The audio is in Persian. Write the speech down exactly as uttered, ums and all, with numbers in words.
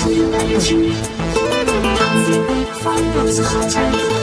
是有感情，唐风风不自好战。